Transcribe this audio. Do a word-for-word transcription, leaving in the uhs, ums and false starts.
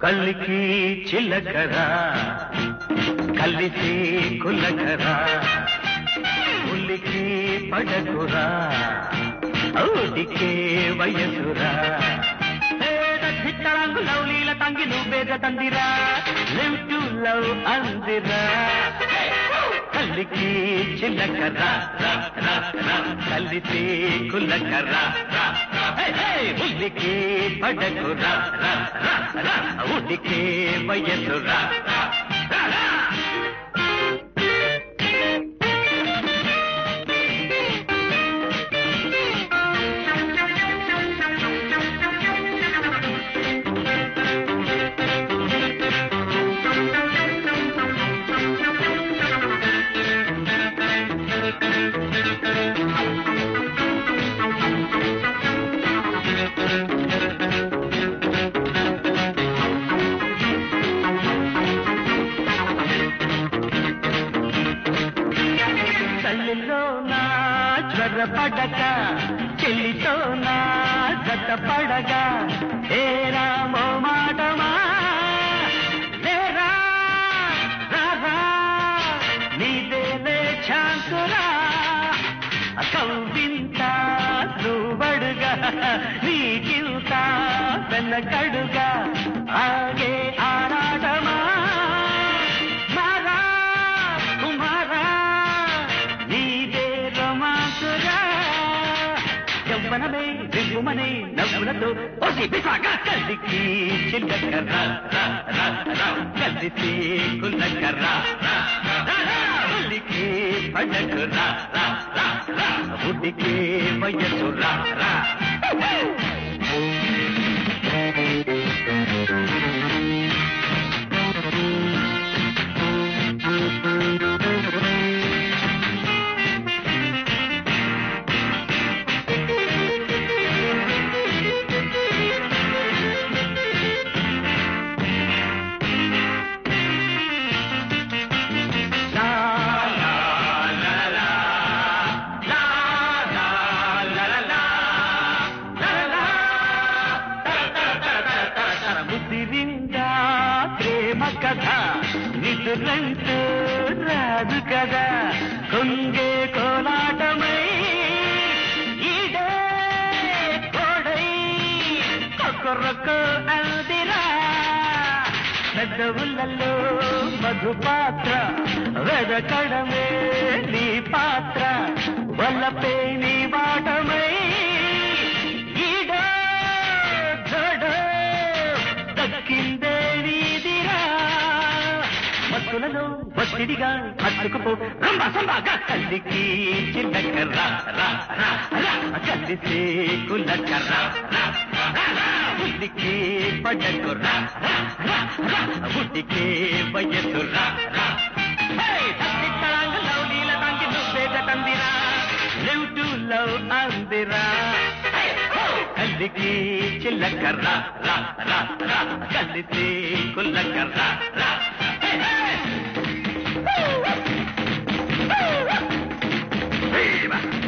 కల్లికి చిల్లకరా కలిసి కుల్లకరా ఉల్లికి పడకురా ఊటికే వయసురా చిత్తరంగు లవ్లీల తంగి నువ్వేగ తందిరా లివ్ టు లవ్ అందిరా కల్లికి చిల్లకరా కలిసి కుల్లకరా ఉల్లికి పడకురా ఊటికే వయసురా తల్లిలో నా జ్వర పడక చెల్లితో నా గత పడగా ఏరా మో మాటమా లేరా రారా నీదేలే ఛాన్సురా కవ్వింత నువ్వడుగా నీకింత వెనకడుగా ఆగే ఆరాటమా యవ్వనమే దిగుమనే నవ్వులతో ఓసి పిసాగా కల్లికి చిల్లకర్రా కలిసి కుల్లకర్రా ఉల్లికి పడకురా ఉడికి వయసురా ప్రేమ కథ నిదురంటూ రాదు కదా కొంగే కోలాటమై ఈడే కోడై కొక్కరొక్క అందిరా పెద్దవులలో మధుపాత్ర వెదకడమే నీ పాత్ర వల్లపే నీ బాటమై ఈడో జడో దక్కిందే నీదిరా మత్తులలో బస్తిడిగా హత్తుకుపో రంబ సంబాగా కల్లికి చిల్లకర్రా కలిసి కుల్లకర్రా ఉల్లికి పడకురా ఉడికి వయసురా లవ్లీల తంగి నువ్వేగ తందిరా లివ్ టు లవ్ అందిరా కల్లికి చిల్లకర్రా కలిసి కుల్లకర్రా